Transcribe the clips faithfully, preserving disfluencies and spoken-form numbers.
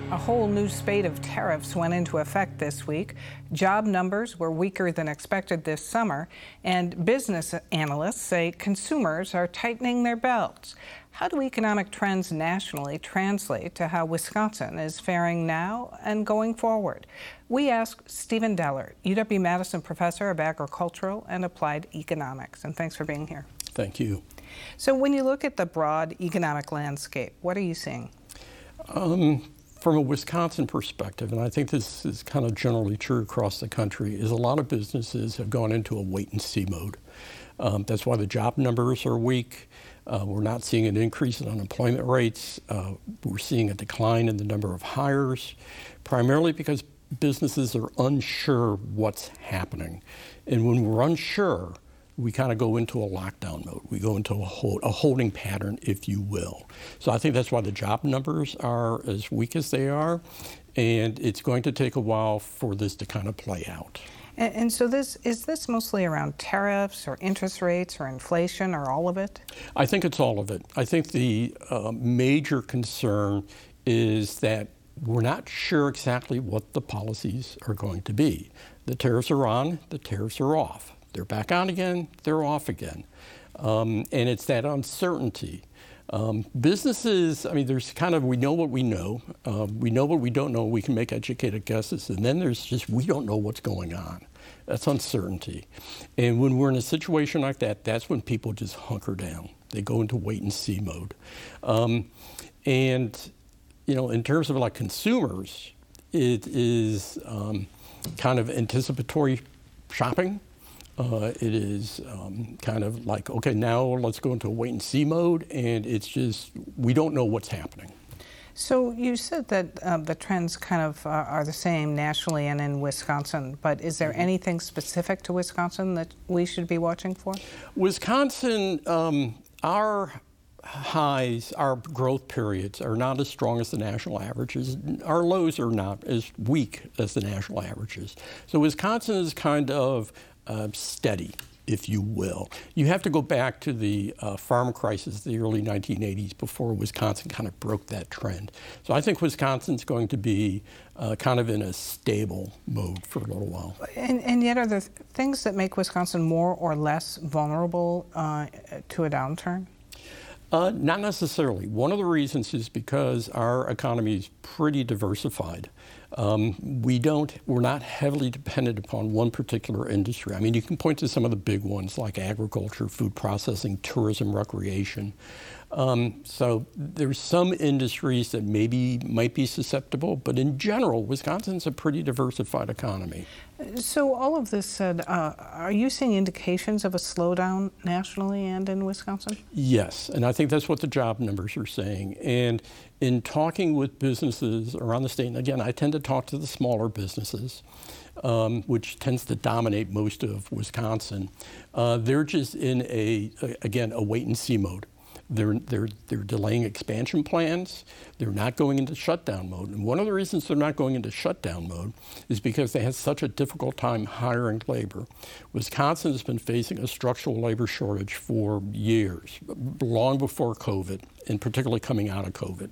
A whole new spate of tariffs went into effect this week. Job numbers were weaker than expected this summer, and business analysts say consumers are tightening their belts. How do economic trends nationally translate to how Wisconsin is faring now and going forward? We asked Stephen Deller, U W-Madison professor of agricultural and applied economics, and thanks for being here. Thank you. So when you look at the broad economic landscape, what are you seeing? Um, From a Wisconsin perspective, and I think this is kind of generally true across the country, is a lot of businesses have gone into a wait-and-see mode. Um, that's why the job numbers are weak. Uh, we're not seeing an increase in unemployment rates. Uh, we're seeing a decline in the number of hires, primarily because businesses are unsure what's happening. And when we're unsure, we kind of go into a lockdown mode. We go into a, hold, a holding pattern, if you will. So I think that's why the job numbers are as weak as they are, and it's going to take a while for this to kind of play out. And, and so this is this mostly around tariffs or interest rates or inflation or all of it? I think it's all of it. I think the uh, major concern is that we're not sure exactly what the policies are going to be. The tariffs are on, the tariffs are off. They're back on again, they're off again. Um, and it's that uncertainty. Um, businesses, I mean, there's kind of, we know what we know. Uh, we know what we don't know. We can make educated guesses. And then there's just, we don't know what's going on. That's uncertainty. And when we're in a situation like that, that's when people just hunker down. They go into wait and see mode. Um, and, you know, in terms of like consumers, it is um, kind of anticipatory shopping. Uh, it is um, kind of like, okay, now let's go into a wait-and-see mode, and it's just, we don't know what's happening. So you said that uh, the trends kind of uh, are the same nationally and in Wisconsin, but is there anything specific to Wisconsin that we should be watching for? Wisconsin, um, our highs, our growth periods are not as strong as the national averages. Our lows are not as weak as the national averages. So Wisconsin is kind of Uh, steady, if you will. You have to go back to the uh, farm crisis, the early nineteen eighties, before Wisconsin kind of broke that trend. So I think Wisconsin's going to be uh, kind of in a stable mode for a little while. And, and yet are there things that make Wisconsin more or less vulnerable uh, to a downturn? Uh, not necessarily. One of the reasons is because our economy is pretty diversified. Um, we don't, we're not heavily dependent upon one particular industry. I mean, you can point to some of the big ones like agriculture, food processing, tourism, recreation. Um, so there's some industries that maybe might be susceptible, but in general, Wisconsin's a pretty diversified economy. So all of this said, uh, are you seeing indications of a slowdown nationally and in Wisconsin? Yes, and I think that's what the job numbers are saying. And in talking with businesses around the state, and again, I tend to talk to the smaller businesses, um, which tends to dominate most of Wisconsin. Uh, they're just in a, again, a wait-and-see mode. They're, they're, they're delaying expansion plans. They're not going into shutdown mode. And one of the reasons they're not going into shutdown mode is because they had such a difficult time hiring labor. Wisconsin has been facing a structural labor shortage for years, long before COVID, and particularly coming out of COVID.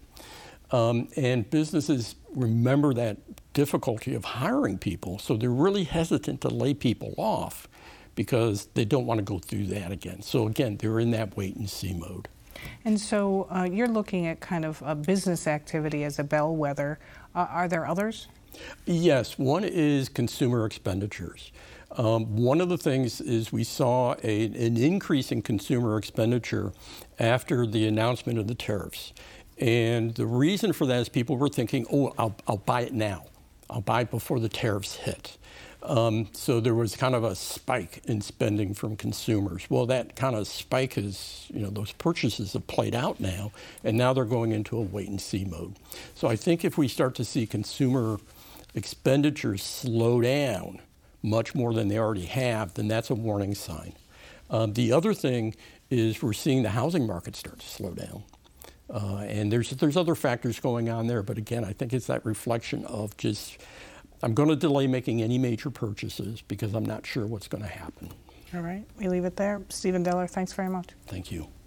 Um, and businesses remember that difficulty of hiring people, so they're really hesitant to lay people off because they don't want to go through that again. So again, they're in that wait-and-see mode. And so uh, you're looking at kind of a business activity as a bellwether. Uh, are there others? Yes, one is consumer expenditures. Um, one of the things is we saw a, an increase in consumer expenditure after the announcement of the tariffs. And the reason for that is people were thinking, oh, I'll, I'll buy it now. I'll buy it before the tariffs hit. Um, so there was kind of a spike in spending from consumers. Well, that kind of spike is, you know, those purchases have played out now, and now they're going into a wait-and-see mode. So I think if we start to see consumer expenditures slow down much more than they already have, then that's a warning sign. Um, the other thing is we're seeing the housing market start to slow down. Uh, and there's, there's other factors going on there, but again, I think it's that reflection of just, I'm going to delay making any major purchases because I'm not sure what's going to happen. All right, we leave it there. Stephen Deller, thanks very much. Thank you.